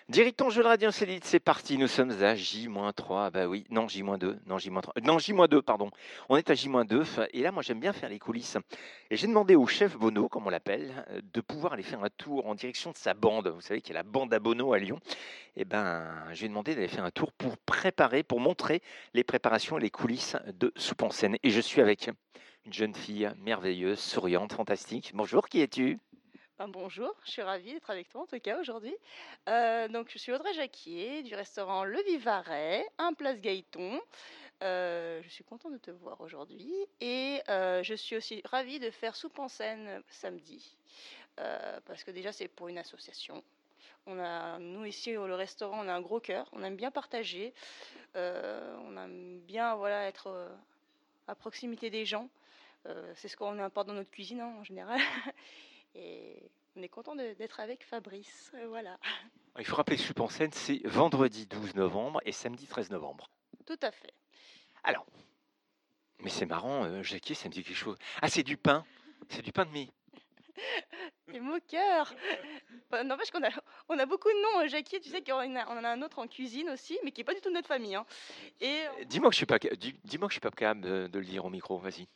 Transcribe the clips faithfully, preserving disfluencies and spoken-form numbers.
Directon Jeu de Radio Insolite, c'est parti, nous sommes à J trois, bah oui, non J deux, non J trois, non J deux, pardon. On est à J deux, et là moi j'aime bien faire les coulisses. Et j'ai demandé au chef Bono, comme on l'appelle, euh, de pouvoir aller faire un tour en direction de sa bande. Vous savez qu'il y a la bande à Bono à Lyon. Et ben, je lui ai demandé d'aller faire un tour pour préparer, pour montrer les préparations et les coulisses de Soupe en scène. Et je suis avec une jeune fille merveilleuse, souriante, fantastique. Bonjour, qui es-tu ? Ben, bonjour, je suis ravie d'être avec toi en tout cas aujourd'hui. Euh, donc je suis Audrey Jacquier du restaurant Le Vivarais, un place Gaëton. Euh, je suis contente de te voir aujourd'hui et euh, je suis aussi ravie de faire Soupe en scène samedi euh, parce que déjà c'est pour une association. On a, nous ici au le restaurant, on a un gros cœur, on aime bien partager, euh, on aime bien voilà être euh, à proximité des gens. Euh, c'est ce qu'on apporte dans notre cuisine hein, en général. Et on est content de, d'être avec Fabrice, euh, voilà. Il faut rappeler que Soupe en scène, c'est vendredi douze novembre et samedi treize novembre. Tout à fait. Alors, mais c'est marrant, euh, Jacquier, ça me dit quelque chose. Ah, c'est du pain, c'est du pain de mie. T'es moqueur. Enfin, n'empêche qu'on a, on a beaucoup de noms, euh, Jacquier, tu sais qu'on en a, on en a un autre en cuisine aussi, mais qui n'est pas du tout de notre famille. Hein. Et Euh, Dis-moi que je suis pas, ca- dis- dis-moi que je suis pas capable de, de le dire au micro, vas-y.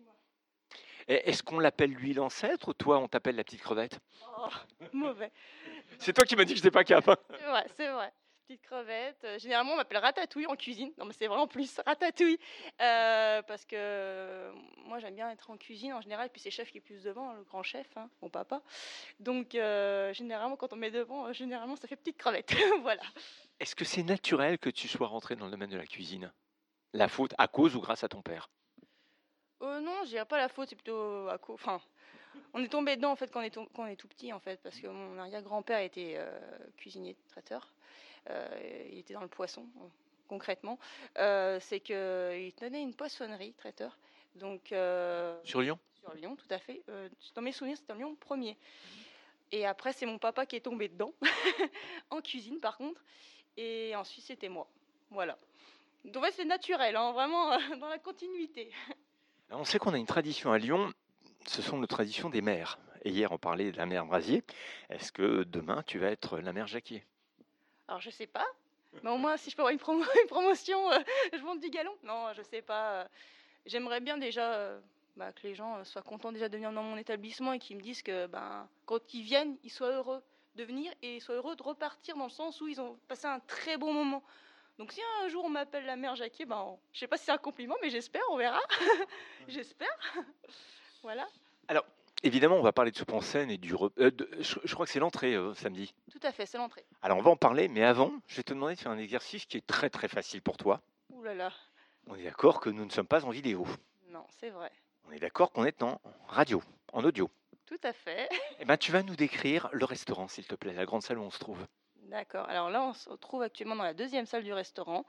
Et Est-ce qu'on l'appelle lui l'ancêtre ou toi on t'appelle la petite crevette ? oh, mauvais. C'est toi qui m'as dit que j'étais pas capable. C'est vrai, c'est vrai. Petite crevette. Euh, généralement, on m'appelle Ratatouille en cuisine. Non, mais c'est vrai en plus, Ratatouille. Euh, parce que euh, moi, j'aime bien être en cuisine en général. Et puis c'est le chef qui est plus devant, le grand chef, hein, mon papa. Donc, euh, généralement, quand on met devant, euh, généralement, ça fait petite crevette. Voilà. Est-ce que c'est naturel que tu sois rentré dans le domaine de la cuisine ? La faute à cause ou grâce à ton père ? Euh, non, je dirais pas la faute, c'est plutôt à cause. Enfin, on est tombé dedans en fait quand on est, tom- quand on est tout petit en fait, parce que mon arrière-grand-père était euh, cuisinier traiteur. Euh, il était dans le poisson, concrètement. Euh, c'est qu'il tenait une poissonnerie traiteur. Donc, euh, Sur Lyon ? sur Lyon, tout à fait. Euh, dans mes souvenirs, c'était Lyon premier. Et après, c'est mon papa qui est tombé dedans, en cuisine par contre. Et ensuite, c'était moi. Voilà. Donc, ouais, c'est naturel, hein, vraiment dans la continuité. On sait qu'on a une tradition à Lyon, ce sont nos traditions des mères. Et hier on parlait de la mère Brasier. Est-ce que demain tu vas être la mère Jacquier ? Alors, je sais pas. Mais au moins, si je peux avoir une, promo- une promotion, euh, je monte du galon. Non, je sais pas. euh, J'aimerais bien déjà euh, bah, que les gens euh, soient contents déjà de venir dans mon établissement et qu'ils me disent que ben, quand ils viennent, ils soient heureux de venir et ils soient heureux de repartir dans le sens où ils ont passé un très bon moment. Donc si un jour on m'appelle la mère Jacquier, ben, on- je sais pas si c'est un compliment, mais j'espère, on verra. J'espère. Voilà, Alors, évidemment, on va parler de soupe en scène et du repas. euh, de- je, je crois que c'est l'entrée euh, samedi. tout à fait, c'est l'entrée. Alors, on va en parler, mais avant, je vais te demander de faire un exercice qui est très très facile pour toi. Ouh là là, On est d'accord que nous ne sommes pas en vidéo. non, c'est vrai. On est d'accord qu'on est en radio, en audio. Tout à fait. Eh ben, tu vas nous décrire le restaurant, s'il te plaît, la grande salle où on se trouve. D'accord. Alors là, on se retrouve actuellement dans la deuxième salle du restaurant.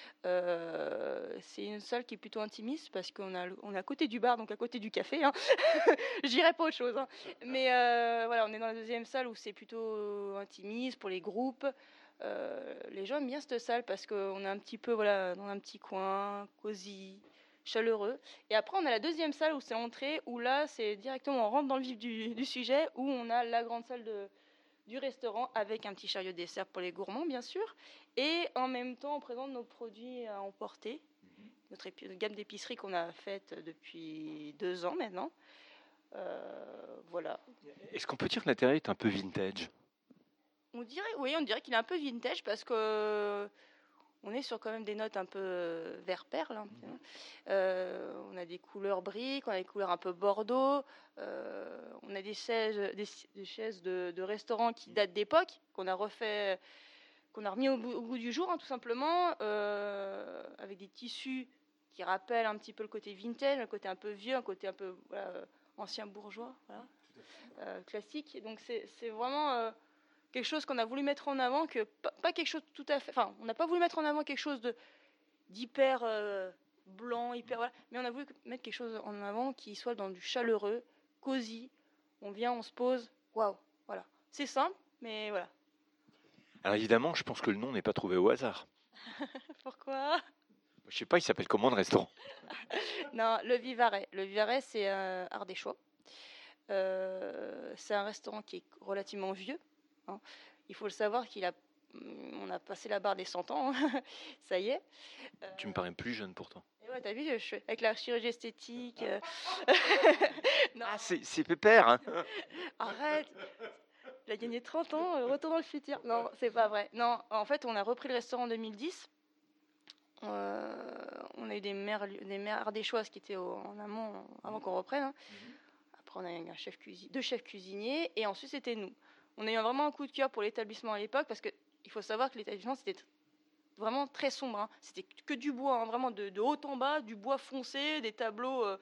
Euh, c'est une salle qui est plutôt intimiste parce qu'on a, on est à côté du bar, donc à côté du café. Hein. Je dirais pas autre chose. Hein. Mais euh, voilà, on est dans la deuxième salle où c'est plutôt intimiste pour les groupes. Euh, les gens aiment bien cette salle parce qu'on est un petit peu voilà, dans un petit coin, cosy, chaleureux. Et après, on a la deuxième salle où c'est l'entrée, où là, c'est directement, on rentre dans le vif du, du sujet, où on a la grande salle de, du restaurant avec un petit chariot dessert pour les gourmands, bien sûr. Et en même temps, on présente nos produits à emporter, notre épi- gamme d'épicerie qu'on a faite depuis deux ans maintenant. Euh, voilà. Est-ce qu'on peut dire que l'intérieur est un peu vintage ? On dirait, oui, on dirait qu'il est un peu vintage parce que on est sur quand même des notes un peu vert perle. Hein, mmh. euh, on a des couleurs briques, on a des couleurs un peu bordeaux. Euh, on a des chaises, des, des chaises de, de restaurant qui datent d'époque, qu'on a refait, qu'on a remis au, au goût du jour, hein, tout simplement, euh, avec des tissus qui rappellent un petit peu le côté vintage, le côté un peu vieux, un côté un peu voilà, ancien bourgeois, voilà, euh, classique. Donc c'est, c'est vraiment euh, quelque chose qu'on a voulu mettre en avant, que pas, pas quelque chose tout à fait. Enfin, on n'a pas voulu mettre en avant quelque chose de d'hyper euh, blanc, hyper voilà, mais on a voulu mettre quelque chose en avant qui soit dans du chaleureux, cosy. On vient, on se pose, waouh, voilà. C'est simple, mais voilà. Alors évidemment, je pense que le nom n'est pas trouvé au hasard. Pourquoi ? Je sais pas, il s'appelle comment le restaurant ? Non, le Vivarais. Le Vivarais, c'est euh, Ardéchois. Euh, c'est un restaurant qui est relativement vieux. Hein. Il faut le savoir qu'il a On a passé la barre des cent ans, ça y est. Euh, Tu me parais plus jeune pourtant. et ouais, t'as vu, je suis avec la chirurgie esthétique. euh. Non, Ah, c'est c'est Pépère, hein. arrête. Il a gagné trente ans, euh, retour dans le futur. Non, c'est pas vrai. Non, en fait, on a repris le restaurant en deux mille dix. Euh, on a eu des maires, des maires ardéchoises qui étaient au- en amont avant qu'on reprenne, hein. Après, on a eu un chef cuisinier, deux chefs cuisiniers, et ensuite c'était nous. On a eu vraiment un coup de cœur pour l'établissement à l'époque, parce que il faut savoir que l'établissement c'était tr- vraiment très sombre, hein. C'était que du bois, hein, vraiment de, de haut en bas, du bois foncé, des tableaux, euh,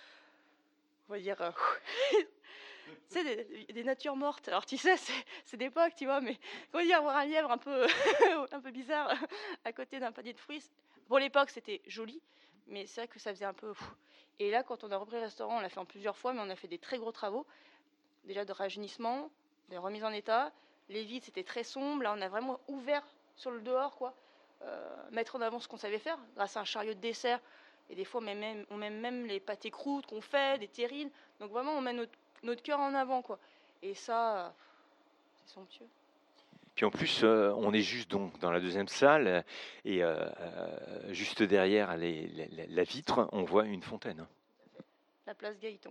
on va dire, euh, tu sais, des, des natures mortes. Alors tu sais, c'est, c'est d'époque, tu vois, mais comment dire, voir un lièvre un peu, un peu bizarre à côté d'un panier de fruits. c'est- Pour l'époque, c'était joli, mais c'est vrai que ça faisait un peu. Pff. Et là, quand on a repris le restaurant, on l'a fait en plusieurs fois, mais on a fait des très gros travaux, déjà de rajeunissement, de remise en état. Les vides, c'était très sombre. Là, on a vraiment ouvert sur le dehors, quoi. Euh, mettre en avant ce qu'on savait faire, grâce à un chariot de dessert. Et des fois, on met même, on met même les pâtés croûtes qu'on fait, des terrines. Donc vraiment, on met notre, notre cœur en avant, quoi. Et ça, c'est somptueux. Puis en plus, euh, on est juste donc dans la deuxième salle euh, et euh, euh, juste derrière les- la, la- la vitre, on voit une fontaine. La place Gaëton.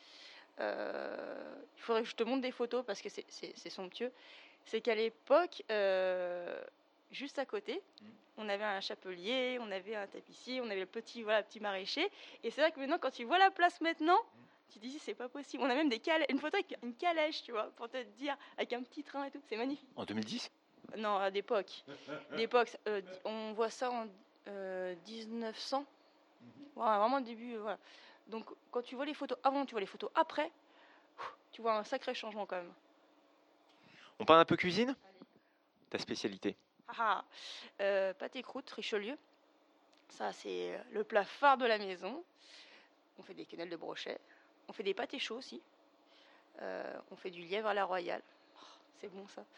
Euh, il faudrait que je te montre des photos parce que c'est, c'est, c'est somptueux. C'est qu'à l'époque, euh, juste à côté, on avait un chapelier, on avait un tapissier, on avait le petit, voilà, petit maraîcher. Et c'est vrai que maintenant, quand tu vois la place maintenant, tu te dis c'est pas possible. On a même des calèches, une photo avec une calèche, tu vois, pour te dire, avec un petit train et tout. C'est magnifique. En deux mille dix? Non, à d'époque. D'époque, euh, on voit ça en euh, dix-neuf cents. Voilà, vraiment le début. euh, Voilà. Donc, quand tu vois les photos avant, tu vois les photos après, tu vois un sacré changement quand même. On parle un peu cuisine? Ta spécialité? Ah ah. Euh, pâté croûte, Richelieu. Ça, c'est euh, le plat phare de la maison. On fait des quenelles de brochet. On fait des pâtés chauds aussi. Euh, on fait du lièvre à la royale. Oh, c'est bon ça.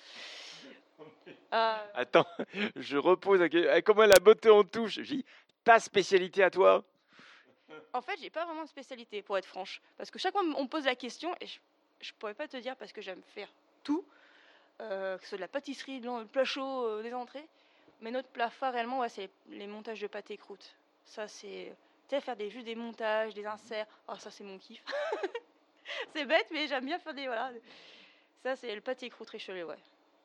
Euh, Attends, je repose. la que- eh, Comment la beauté en touche? Je dis, ta spécialité à toi? en fait, j'ai pas vraiment de spécialité pour être franche. Parce que chaque fois, on me pose la question et je, je pourrais pas te dire parce que j'aime faire tout. Euh, que ce soit de la pâtisserie, de le plat chaud, euh, des entrées. Mais notre plat phare réellement, ouais, c'est les montages de pâté croûte. Ça, c'est. Tu sais, faire des, juste des montages, des inserts. Oh, ça, c'est mon kiff. C'est bête, mais j'aime bien faire des. Voilà. Ça, c'est le pâté croûte Richelieu, ouais.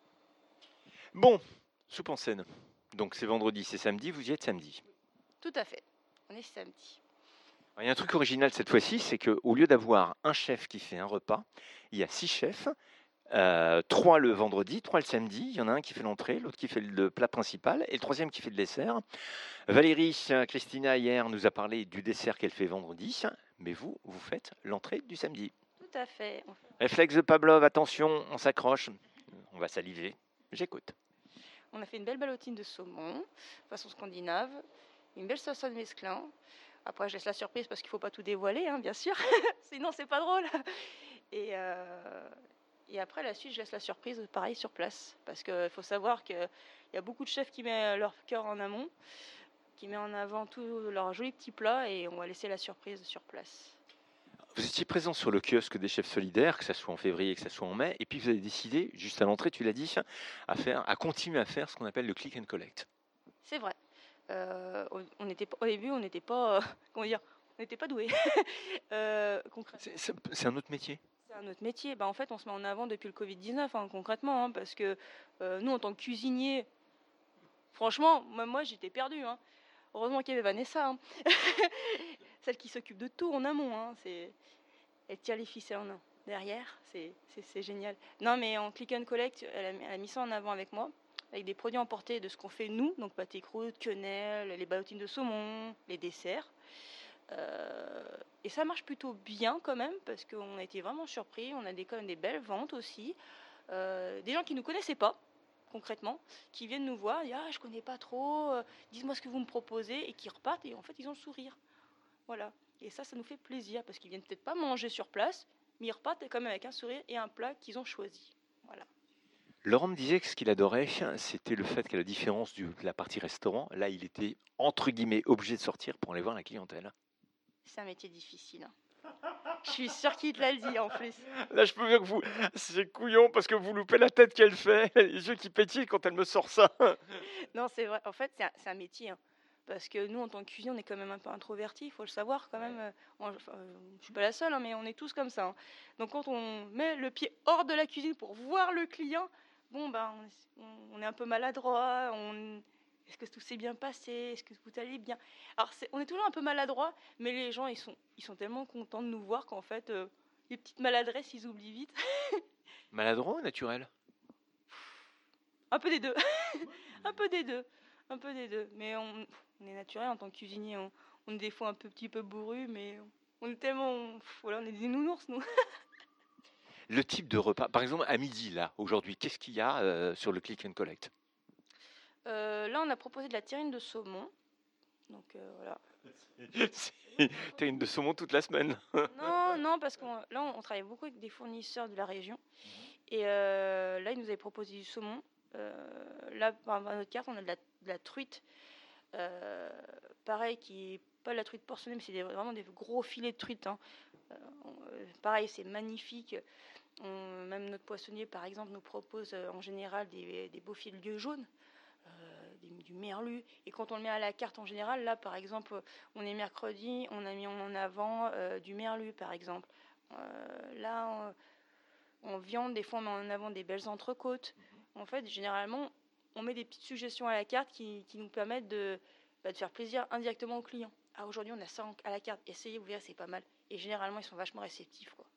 Bon, soupe en scène. Donc c'est vendredi, c'est samedi, vous y êtes samedi. Tout à fait. On est samedi. Alors, il y a un truc original cette fois-ci, c'est qu'au lieu d'avoir un chef qui fait un repas, il y a six chefs. Euh, trois le vendredi, trois le samedi. Il y en a un qui fait l'entrée, l'autre qui fait le plat principal et le troisième qui fait le dessert. Valérie, euh, Christina, hier, nous a parlé du dessert qu'elle fait vendredi. Mais vous, vous faites l'entrée du samedi. Tout à fait. On fait- Réflexe de Pavlov, attention, on s'accroche. On va saliver. J'écoute. On a fait une belle ballotine de saumon, façon scandinave. Une belle sauce de mesclun. Après, je laisse la surprise parce qu'il faut pas tout dévoiler, hein, bien sûr. Sinon, c'est pas drôle. Et, euh, et après, la suite, je laisse la surprise, pareil, sur place. Parce qu'il faut savoir qu'il y a beaucoup de chefs qui mettent leur cœur en amont, qui mettent en avant tous leurs jolis petits plats, et on va laisser la surprise sur place. Vous étiez présent sur le kiosque des chefs solidaires, que ce soit en février, que ce soit en mai, et puis vous avez décidé, juste à l'entrée, tu l'as dit, à, faire, à continuer à faire ce qu'on appelle le click and collect. C'est vrai. Euh, on, on était, pas- au début, on n'était pas, euh, comment dire, on n'était pas doués. euh, concrètement. C'est- C'est c'est un autre métier. C'est un autre métier. Bah, en fait, on se met en avant depuis le covid dix-neuf, hein, concrètement, hein, parce que euh, nous, en tant que cuisinier, franchement, moi, moi j'étais perdue. Hein. Heureusement qu'il y avait Vanessa, hein. Celle qui s'occupe de tout en amont. Hein. C'est... Elle tire les ficelles en main. Derrière, c'est, c'est, c'est génial. Non, mais en click and collect, elle a, elle a mis ça en avant avec moi, avec des produits emportés de ce qu'on fait nous, donc pâté croûte, quenelle, les ballotines de saumon, les desserts. Euh, et ça marche plutôt bien quand même, parce qu'on a été vraiment surpris. On a des, quand même des belles ventes aussi. Euh, des gens qui ne nous connaissaient pas, concrètement, qui viennent nous voir, disent ah je connais pas trop, euh, dites-moi ce que vous me proposez, et qui repartent et en fait ils ont le sourire. Voilà. Et ça, ça nous fait plaisir parce qu'ils viennent peut-être pas manger sur place, mais ils repartent quand même avec un sourire et un plat qu'ils ont choisi. Voilà. Laurent me disait que ce qu'il adorait, c'était le fait qu'à la différence de la partie restaurant, là, il était entre guillemets obligé de sortir pour aller voir la clientèle. C'est un métier difficile. Hein. Je suis sûre qu'il te l'a dit en plus. Là, je peux dire que vous, c'est couillon parce que vous loupez la tête qu'elle fait, les yeux qui pétillent quand elle me sort ça. Non, c'est vrai. En fait, c'est un, c'est un métier. Hein. Parce que nous, en tant que cuisinier, on est quand même un peu introvertis, il faut le savoir quand même. Euh, on- enfin, euh, je suis pas la seule, hein, mais on est tous comme ça. Hein. Donc quand on met le pied hors de la cuisine pour voir le client, bon, ben, on, est- on- on est un peu maladroit. On... Est-ce que tout s'est bien passé? Est-ce que tout allait bien? Alors, c'est- on est toujours un peu maladroit, mais les gens, ils sont, ils sont tellement contents de nous voir qu'en fait, euh, les petites maladresses, ils oublient vite. Maladroit ou naturel? Un peu des deux. Un peu des deux. Un peu des deux. Mais on, on est naturel en tant que cuisinier. On, on est des fois un peu, petit peu bourru, mais on est tellement. on- voilà, on est des nounours, nous. Le type de repas, par exemple à midi là, aujourd'hui, qu'est-ce qu'il y a euh, sur le click and collect? Euh, là, on a proposé de la terrine de saumon. Donc euh, voilà. T'as une de saumon toute la semaine. Non, non, parce qu'on là, on, on travaille beaucoup avec des fournisseurs de la région. Et euh, là, ils nous avaient proposé du saumon. Euh, là, par par notre carte, on a de la, de la truite. Euh, pareil, qui est pas de la truite portionnée, mais c'est des- vraiment des gros filets de truite. Hein. Euh, on- euh, pareil, c'est magnifique. On- même notre poissonnier, par exemple, nous propose euh, en général des, des beaux filets de lieu jaunes, euh, des- du merlu. Et quand on le met à la carte en général, là, par exemple, on est mercredi, on a mis en avant euh, du merlu, par exemple. Euh, là, en, en viande, des fois, on met en avant des belles entrecôtes. En fait, généralement, on met des petites suggestions à la carte qui, qui nous permettent de, bah, de faire plaisir indirectement aux clients. Ah, aujourd'hui, on a ça en- à la carte. Essayez, vous verrez, c'est pas mal. Et généralement, ils sont vachement réceptifs, quoi.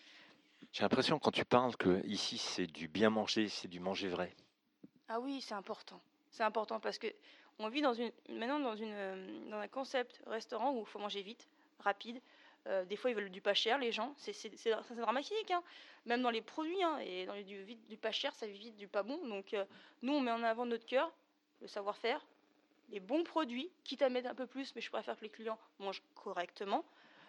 J'ai l'impression quand tu parles que ici c'est du bien manger, c'est du manger vrai. Ah oui, c'est important. C'est important parce que on vit dans une, maintenant dans, une, euh, dans un concept restaurant où il faut manger vite, rapide. Euh, des fois, ils veulent du pas cher, les gens. C'est, c'est, c'est, c'est dramatique. Hein. Même dans les produits, hein, et dans les, du, vite, du pas cher, ça vite du pas bon. Donc, euh, nous, on met en avant notre cœur, le savoir-faire, les bons produits, quitte à mettre un peu plus, mais je préfère que les clients mangent correctement.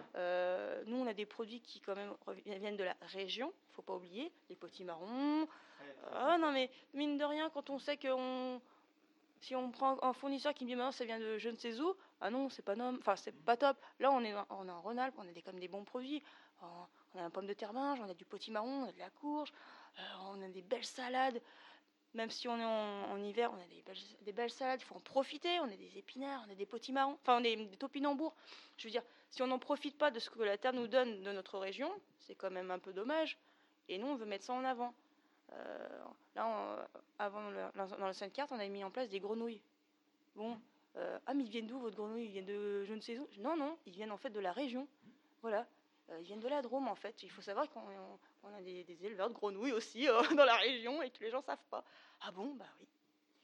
Euh, nous, on a des produits qui, quand même, viennent de la région, faut pas oublier, les potimarrons. Ah non, mais mine de rien, quand on sait que on... si on prend un fournisseur qui me dit maintenant ça vient de je ne sais où, ah non, c'est pas nom... enfin, c'est pas top. Là, on est, on est en Rhône-Alpes, on a des, quand même des bons produits. On a un pomme de terre binge, on a du potimarron, on a de la courge, euh, on a des belles salades. Même si on est en, en hiver, on a des belles, des belles salades, il faut en profiter. On a des épinards, on a des potimarrons, enfin, on a des, des topinambours. Je veux dire, si on n'en profite pas de ce que la terre nous donne de notre région, c'est quand même un peu dommage. Et nous, on veut mettre ça en avant. Euh, là, on- avant, le- dans l'ancienne carte, on avait mis en place des grenouilles. Bon, euh, ah, mais ils viennent d'où votre grenouille? Ils viennent de je ne sais où? Non, non, ils viennent en fait de la région. Voilà. Euh, ils viennent de la Drôme en fait. Il faut savoir qu'on on- on a des, des éleveurs de grenouilles aussi euh, dans la région et que les gens savent pas. Ah bon, bah oui.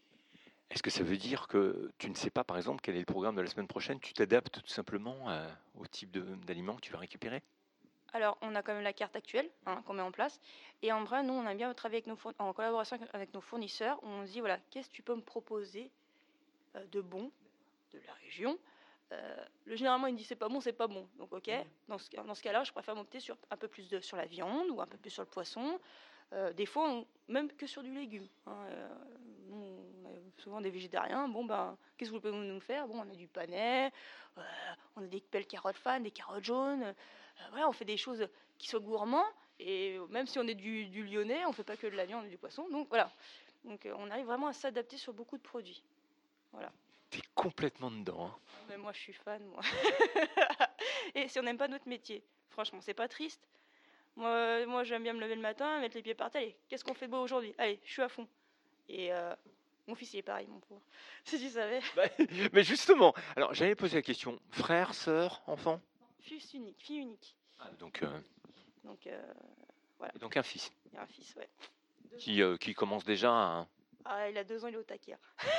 Est-ce que ça veut dire que tu ne sais pas par exemple quel est le programme de la semaine prochaine? Tu t'adaptes tout simplement euh, au type de- d'aliments que tu vas récupérer? Alors, on a quand même la carte actuelle hein, qu'on met en place. Et en vrai, nous, on a bien travaillé avec nos fourn- en collaboration avec nos fournisseurs. On se dit, voilà, qu'est-ce que tu peux me proposer euh, de bon de la région. Euh, le, généralement, il me dit c'est pas bon, c'est pas bon. Donc, ok. Dans ce, dans ce cas-là, je préfère m'opter sur un peu plus de, sur la viande ou un peu plus sur le poisson. Euh, des fois, on- même que sur du légume. Hein. Euh, nous, on a souvent des végétariens. Bon, ben, qu'est-ce que vous pouvez nous faire? Bon, on a du panais, euh, on a des belles carottes fan, des carottes jaunes. Euh, voilà, on fait des choses qui soient gourmands. Et même si on est du, du lyonnais, on fait pas que de la viande et du poisson. Donc, voilà. Donc, euh, on arrive vraiment à s'adapter sur beaucoup de produits. Voilà. T'es complètement dedans. Hein. Mais moi, je suis fan, moi. Et si on n'aime pas notre métier, franchement, c'est pas triste. Moi, moi j'aime bien me lever le matin, mettre les pieds par terre. Allez, qu'est-ce qu'on fait de beau aujourd'hui? Allez, je suis à fond. Et euh, mon fils, il est pareil, mon pauvre. Si tu savais. Bah, mais justement, alors j'allais poser la question, frère, sœur, enfant? Fils unique, fille unique. Ah, donc, euh, Donc, euh, voilà. et donc un fils Il y a un fils, ouais. qui, euh, qui commence déjà à... Ah, il a deux ans, il est au taquet.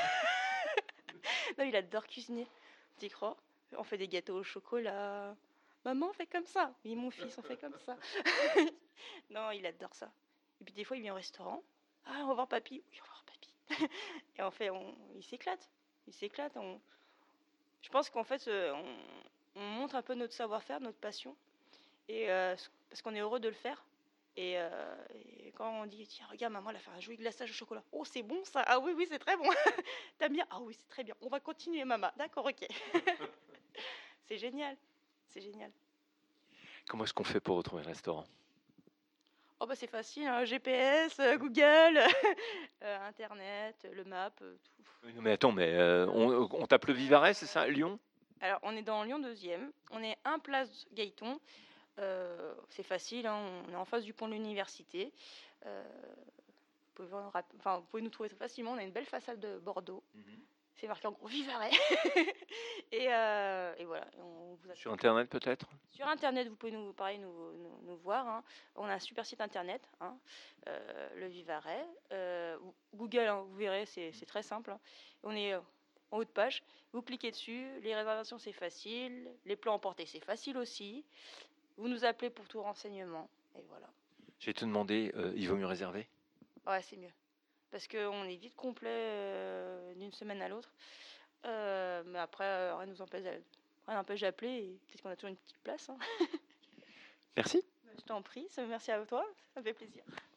Non, il adore cuisiner. Tu y crois? On fait des gâteaux au chocolat. Maman, on fait comme ça. Oui, mon fils, on fait comme ça. Non, il adore ça. Et puis des fois, il vient au restaurant. Ah, on va voir papy. Oui, on va voir papy. Et en fait, on, il s'éclate. Il s'éclate. On... Je pense qu'en fait, euh, on, on montre un peu notre savoir-faire, notre passion. Et euh, parce qu'on est heureux de le faire. Et, euh, et quand on dit, tiens, regarde, maman, elle a fait un joli glaçage au chocolat. Oh, c'est bon ça. Ah oui, oui, c'est très bon. T'aimes bien? Ah oui, c'est très bien. On va continuer, maman. D'accord, ok. C'est génial. C'est génial. Comment est-ce qu'on fait pour retrouver le restaurant? Oh bah c'est facile, hein, G P S, euh, Google, euh, Internet, le map, euh, tout. Oui, non, mais attends, mais euh, on, on tape le Vivarais, c'est ça, Lyon? Alors on est dans Lyon deuxième, on est un place Gaëton. Euh, c'est facile, hein, on est en face du pont de l'université. Euh, vous, pouvez voir rap- enfin, vous pouvez nous trouver facilement, on a une belle façade de Bordeaux. Mhm. C'est marqué en gros Vivarais. et, euh, et voilà. On vous Sur Internet peut-être? Sur Internet, vous pouvez nous, pareil, nous, nous, nous voir. Hein. On a un super site Internet, hein, euh, le Vivarais. Euh, Google, hein, vous verrez, c'est c'est très simple. Hein. On est euh, en haut de page. Vous cliquez dessus. Les réservations, c'est facile. Les plans emportés, c'est facile aussi. Vous nous appelez pour tout renseignement. Et voilà. Je vais te demander, euh, il vaut mieux réserver? Ouais, c'est mieux. Parce qu'on est vite complet euh, d'une semaine à l'autre. Euh, mais après, euh, rien ne nous empêche d'a- rien n'empêche d'appeler. Et peut-être qu'on a toujours une petite place. Hein. Merci. Je t'en prie. Merci à toi. Ça me fait plaisir.